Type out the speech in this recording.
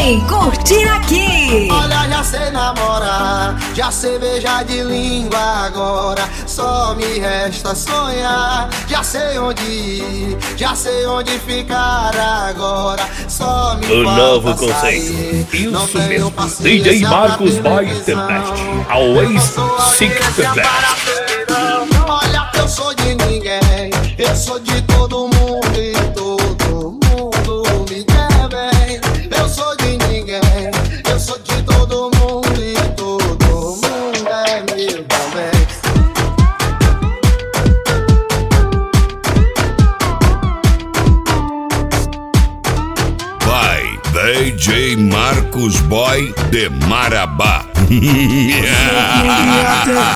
Vem curtir aqui. Olha, já sei namorar, já sei beijar de língua agora. Só me resta sonhar, já sei onde ir, já sei onde ficar agora. Só me O falta novo conceito. sair. Não Isso tenho mesmo. paciência DJ Marcos pra Boy televisão. The Best. Always seek the best. Olha, eu sou de ninguém, eu sou de todo mundo e todo mundo me quer bem. Eu sou de ninguém, eu sou de todo mundo e todo mundo é meu também. Vai, DJ Marcos Boy de Marabá.